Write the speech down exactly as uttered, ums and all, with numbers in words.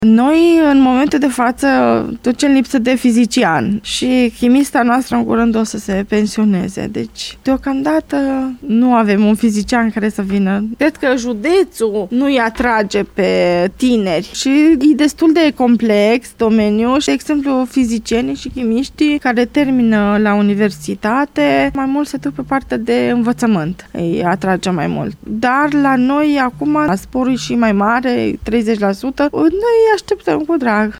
Noi, în momentul de față, ducem lipsă de fizician și chimista noastră în curând o să se pensioneze. Deci, deocamdată, nu avem un fizician care să vină. Cred că județul nu îi atrage pe tineri și e destul de complex domeniul. De exemplu, fizicienii și chimiștii care termină la universitate, mai mult se duc pe partea de învățământ. Îi atrage mai mult. Dar la noi, acum, sporul și mai mare, treizeci la sută, noi așteptăm cu drag.